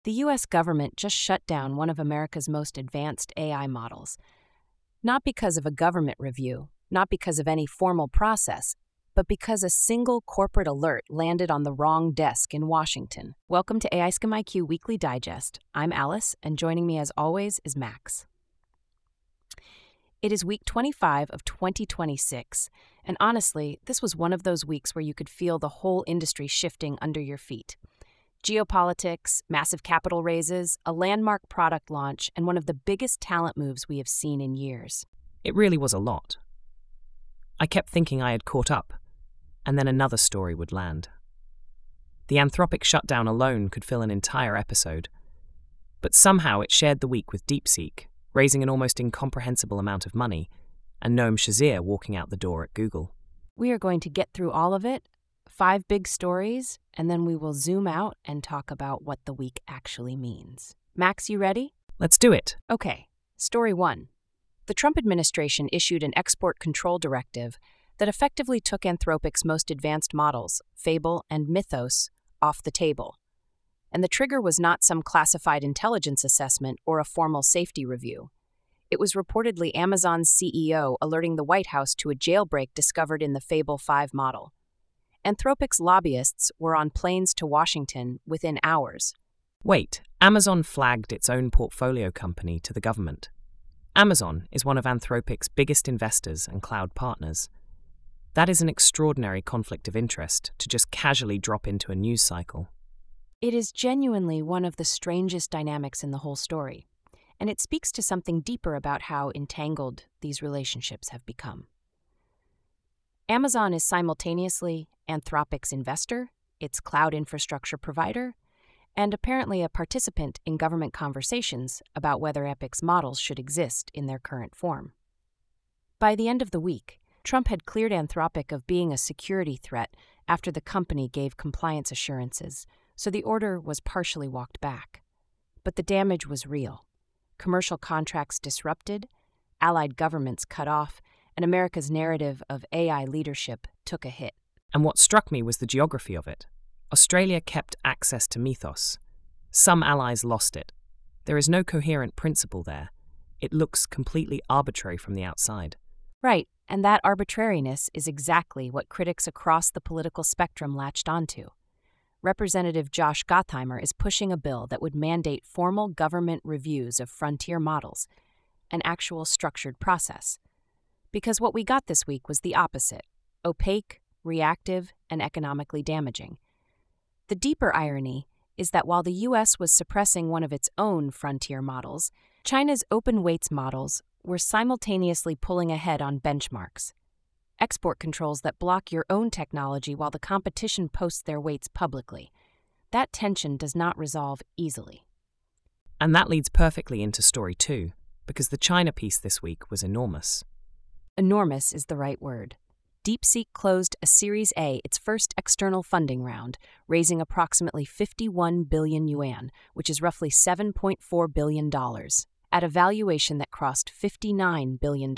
The U.S. government just shut down one of America's most advanced AI models. Not because of a government review, not because of any formal process, but because a single corporate alert landed on the wrong desk in Washington. Welcome to AI Skim IQ Weekly Digest. I'm Alice, and joining me as always is Max. It is week 25 of 2026, and honestly, this was one of those weeks where you could feel the whole industry shifting under your feet. Geopolitics, massive capital raises, a landmark product launch, and one of the biggest talent moves we have seen in years. It really was a lot. I kept thinking I had caught up, and then another story would land. The Anthropic shutdown alone could fill an entire episode, but somehow it shared the week with DeepSeek, raising an almost incomprehensible amount of money, and Noam Shazir walking out the door at Google. We are going to get through all of it, 5 big stories, and then we will zoom out and talk about what the week actually means. Max, you ready? Let's do it. Okay, story 1. The Trump administration issued an export control directive that effectively took Anthropic's most advanced models, Fable and Mythos, off the table. And the trigger was not some classified intelligence assessment or a formal safety review. It was reportedly Amazon's CEO alerting the White House to a jailbreak discovered in the Fable 5 model. Anthropic's lobbyists were on planes to Washington within hours. Wait, Amazon flagged its own portfolio company to the government. Amazon is one of Anthropic's biggest investors and cloud partners. That is an extraordinary conflict of interest to just casually drop into a news cycle. It is genuinely one of the strangest dynamics in the whole story, and it speaks to something deeper about how entangled these relationships have become. Amazon is simultaneously Anthropic's investor, its cloud infrastructure provider, and apparently a participant in government conversations about whether Epic's models should exist in their current form. By the end of the week, Trump had cleared Anthropic of being a security threat after the company gave compliance assurances, so the order was partially walked back. But the damage was real. Commercial contracts disrupted, allied governments cut off, and America's narrative of AI leadership took a hit. And what struck me was the geography of it. Australia kept access to Mythos. Some allies lost it. There is no coherent principle there. It looks completely arbitrary from the outside. Right, and that arbitrariness is exactly what critics across the political spectrum latched onto. Representative Josh Gottheimer is pushing a bill that would mandate formal government reviews of frontier models, an actual structured process. Because what we got this week was the opposite: opaque, reactive, and economically damaging. The deeper irony is that while the U.S. was suppressing one of its own frontier models, China's open weights models were simultaneously pulling ahead on benchmarks. Export controls that block your own technology while the competition posts their weights publicly. That tension does not resolve easily. And that leads perfectly into story 2, because the China piece this week was enormous. Enormous is the right word. DeepSeek closed a Series A, its first external funding round, raising approximately 51 billion yuan, which is roughly $7.4 billion, at a valuation that crossed $59 billion.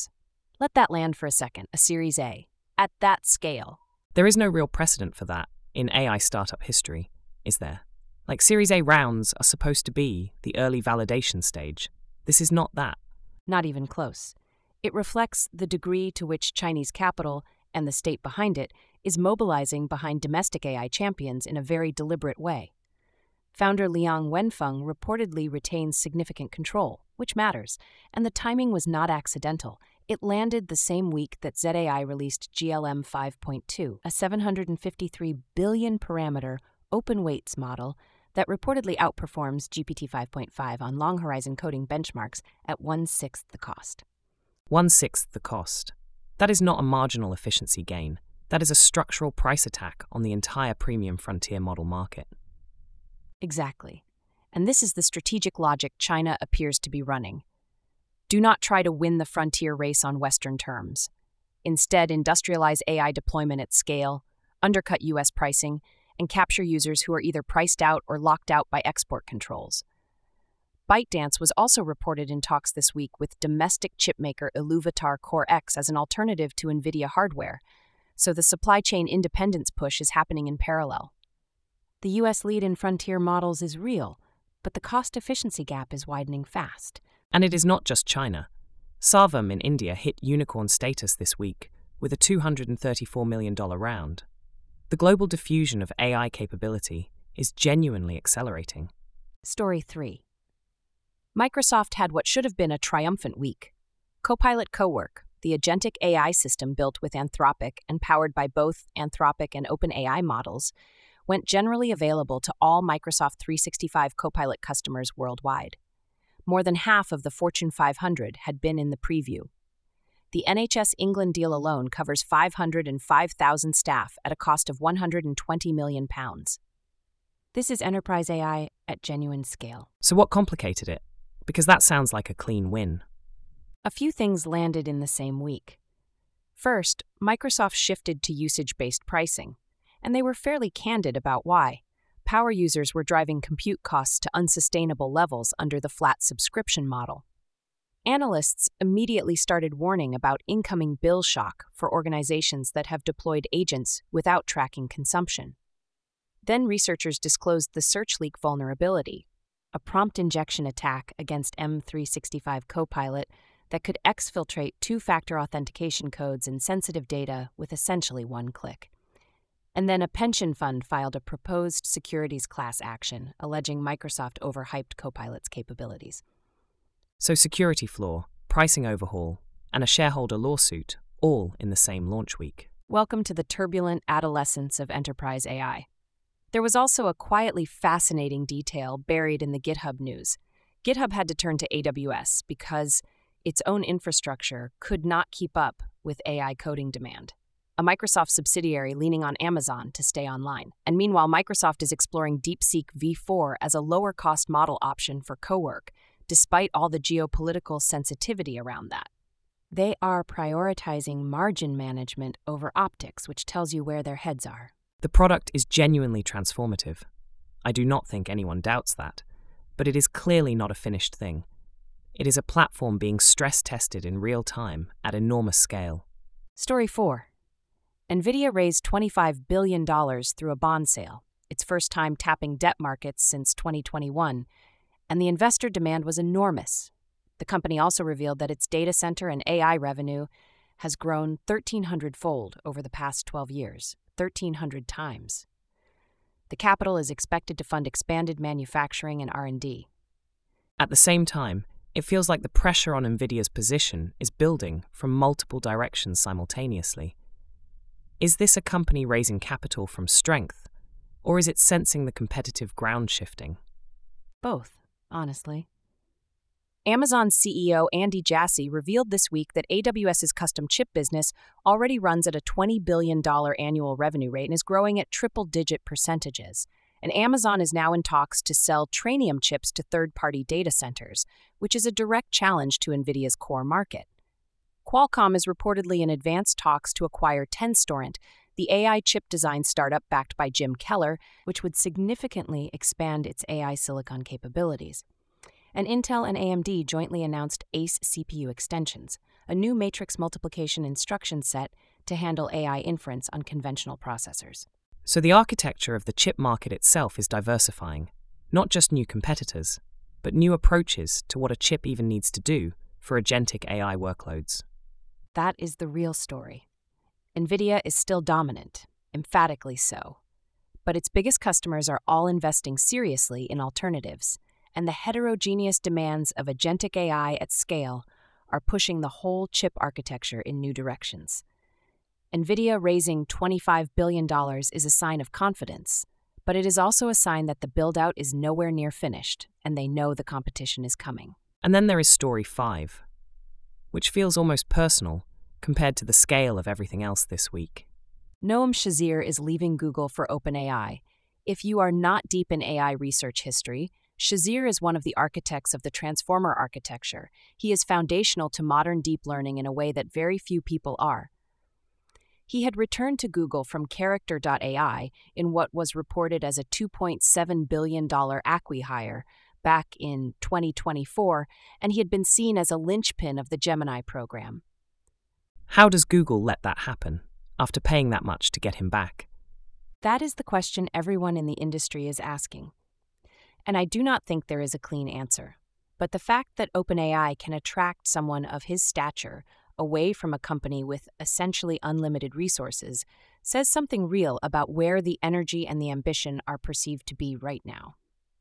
Let that land for a second, a Series A, at that scale. There is no real precedent for that in AI startup history, is there? Like, Series A rounds are supposed to be the early validation stage. This is not that. Not even close. It reflects the degree to which Chinese capital, and the state behind it, is mobilizing behind domestic AI champions in a very deliberate way. Founder Liang Wenfeng reportedly retains significant control, which matters, and the timing was not accidental. It landed the same week that ZAI released GLM 5.2, a 753 billion parameter open weights model that reportedly outperforms GPT 5.5 on long horizon coding benchmarks at 1/6 the cost. 1/6 the cost. That is not a marginal efficiency gain. That is a structural price attack on the entire premium frontier model market. Exactly. And this is the strategic logic China appears to be running. Do not try to win the frontier race on Western terms. Instead, industrialize AI deployment at scale, undercut U.S. pricing, and capture users who are either priced out or locked out by export controls. ByteDance was also reported in talks this week with domestic chipmaker Iluvatar Core X as an alternative to NVIDIA hardware, so the supply chain independence push is happening in parallel. The U.S. lead in frontier models is real, but the cost-efficiency gap is widening fast. And it is not just China. Sarvam in India hit unicorn status this week with a $234 million round. The global diffusion of AI capability is genuinely accelerating. Story 3. Microsoft had what should have been a triumphant week. Copilot Cowork, the agentic AI system built with Anthropic and powered by both Anthropic and OpenAI models, went generally available to all Microsoft 365 Copilot customers worldwide. More than half of the Fortune 500 had been in the preview. The NHS England deal alone covers 505,000 staff at a cost of £120 million. This is enterprise AI at genuine scale. So what complicated it? Because that sounds like a clean win. A few things landed in the same week. First, Microsoft shifted to usage-based pricing, and they were fairly candid about why. Power users were driving compute costs to unsustainable levels under the flat subscription model. Analysts immediately started warning about incoming bill shock for organizations that have deployed agents without tracking consumption. Then researchers disclosed the SearchLeak vulnerability, a prompt injection attack against M365 Copilot that could exfiltrate two-factor authentication codes and sensitive data with essentially one click. And then a pension fund filed a proposed securities class action alleging Microsoft overhyped Copilot's capabilities. So security flaw, pricing overhaul, and a shareholder lawsuit, all in the same launch week. Welcome to the turbulent adolescence of enterprise AI. There was also a quietly fascinating detail buried in the GitHub news. GitHub had to turn to AWS because its own infrastructure could not keep up with AI coding demand. A Microsoft subsidiary leaning on Amazon to stay online. And meanwhile, Microsoft is exploring DeepSeek V4 as a lower-cost model option for cowork, despite all the geopolitical sensitivity around that. They are prioritizing margin management over optics, which tells you where their heads are. The product is genuinely transformative. I do not think anyone doubts that, but it is clearly not a finished thing. It is a platform being stress-tested in real time at enormous scale. Story 4. NVIDIA raised $25 billion through a bond sale, its first time tapping debt markets since 2021, and the investor demand was enormous. The company also revealed that its data center and AI revenue has grown 1,300-fold over the past 12 years, 1,300 times. The capital is expected to fund expanded manufacturing and R&D. At the same time, it feels like the pressure on NVIDIA's position is building from multiple directions simultaneously. Is this a company raising capital from strength, or is it sensing the competitive ground shifting? Both, honestly. Amazon CEO Andy Jassy revealed this week that AWS's custom chip business already runs at a $20 billion annual revenue rate and is growing at triple-digit percentages. And Amazon is now in talks to sell Trainium chips to third-party data centers, which is a direct challenge to NVIDIA's core market. Qualcomm is reportedly in advanced talks to acquire Tenstorrent, the AI chip design startup backed by Jim Keller, which would significantly expand its AI silicon capabilities. And Intel and AMD jointly announced ACE CPU extensions, a new matrix multiplication instruction set to handle AI inference on conventional processors. So the architecture of the chip market itself is diversifying, not just new competitors, but new approaches to what a chip even needs to do for agentic AI workloads. That is the real story. NVIDIA is still dominant, emphatically so. But its biggest customers are all investing seriously in alternatives, and the heterogeneous demands of agentic AI at scale are pushing the whole chip architecture in new directions. NVIDIA raising $25 billion is a sign of confidence, but it is also a sign that the build-out is nowhere near finished, and they know the competition is coming. And then there is Story 5, which feels almost personal compared to the scale of everything else this week. Noam Shazir is leaving Google for OpenAI. If you are not deep in AI research history, Shazir is one of the architects of the transformer architecture. He is foundational to modern deep learning in a way that very few people are. He had returned to Google from Character.ai in what was reported as a $2.7 billion acqui-hire back in 2024, and he had been seen as a linchpin of the Gemini program. How does Google let that happen, after paying that much to get him back? That is the question everyone in the industry is asking. And I do not think there is a clean answer. But the fact that OpenAI can attract someone of his stature away from a company with essentially unlimited resources says something real about where the energy and the ambition are perceived to be right now.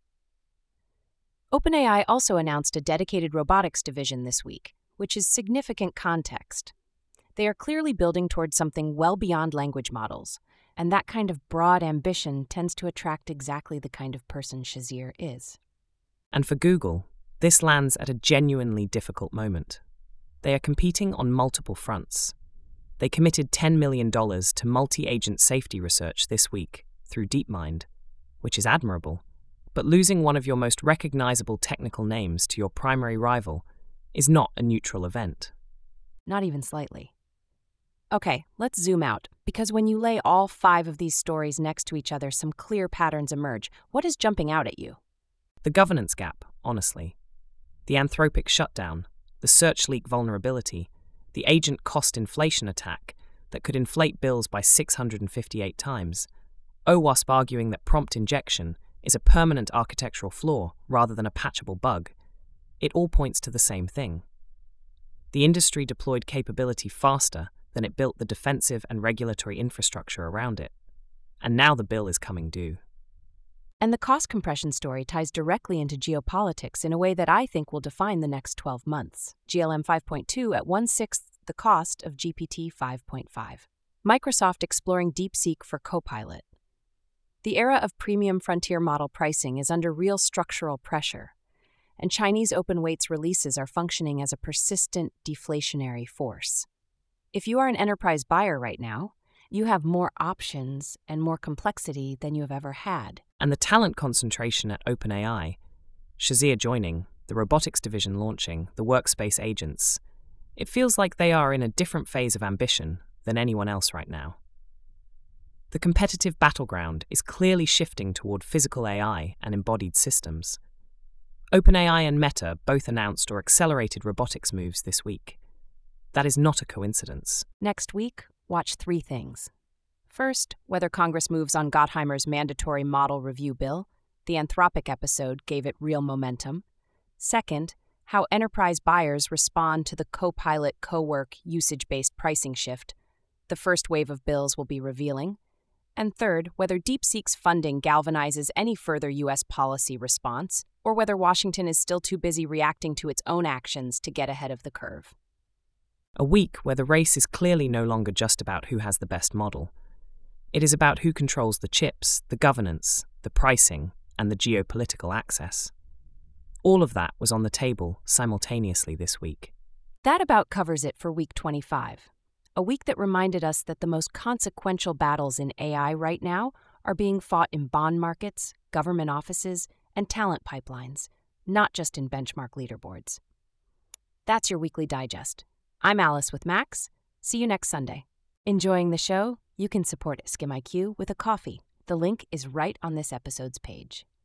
OpenAI also announced a dedicated robotics division this week, which is significant context. They are clearly building towards something well beyond language models, and that kind of broad ambition tends to attract exactly the kind of person Shazir is. And for Google, this lands at a genuinely difficult moment. They are competing on multiple fronts. They committed $10 million to multi-agent safety research this week through DeepMind, which is admirable, but losing one of your most recognizable technical names to your primary rival is not a neutral event. Not even slightly. Okay, let's zoom out, because when you lay all 5 of these stories next to each other, some clear patterns emerge. What is jumping out at you? The governance gap, honestly. The Anthropic shutdown, the search leak vulnerability, the agent cost inflation attack that could inflate bills by 658 times, OWASP arguing that prompt injection is a permanent architectural flaw rather than a patchable bug. It all points to the same thing. The industry deployed capability faster than it built the defensive and regulatory infrastructure around it. And now the bill is coming due. And the cost compression story ties directly into geopolitics in a way that I think will define the next 12 months. GLM 5.2 at 1/6 the cost of GPT 5.5. Microsoft exploring DeepSeek for Copilot. The era of premium frontier model pricing is under real structural pressure, and Chinese open weights releases are functioning as a persistent deflationary force. If you are an enterprise buyer right now, you have more options and more complexity than you have ever had. And the talent concentration at OpenAI, Shazir joining, the robotics division launching, the workspace agents, it feels like they are in a different phase of ambition than anyone else right now. The competitive battleground is clearly shifting toward physical AI and embodied systems. OpenAI and Meta both announced or accelerated robotics moves this week. That is not a coincidence. Next week, watch 3 things. First, whether Congress moves on Gottheimer's mandatory model review bill. The Anthropic episode gave it real momentum. Second, how enterprise buyers respond to the Copilot co-work usage-based pricing shift. The first wave of bills will be revealing. And third, whether DeepSeek's funding galvanizes any further U.S. policy response, or whether Washington is still too busy reacting to its own actions to get ahead of the curve. A week where the race is clearly no longer just about who has the best model. It is about who controls the chips, the governance, the pricing, and the geopolitical access. All of that was on the table simultaneously this week. That about covers it for week 25. A week that reminded us that the most consequential battles in AI right now are being fought in bond markets, government offices, and talent pipelines, not just in benchmark leaderboards. That's your weekly digest. I'm Alice with Max. See you next Sunday. Enjoying the show? You can support SkimIQ with a coffee. The link is right on this episode's page.